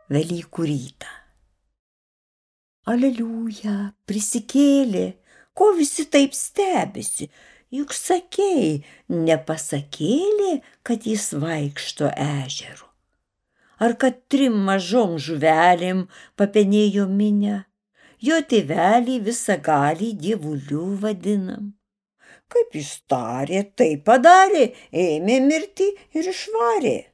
Velykų rytą. Aleliuja, prisikėlė, ko visi taip stebisi, juk sakei, nepasakėlė, kad jis vaikšto ežeru. Ar kad 3 mažom žuvelėm papenėjo minę, jo tėvelį visagalį dievuliu vadinam. Kaip jis tarė, tai padarė, ėmė mirti ir išvarė.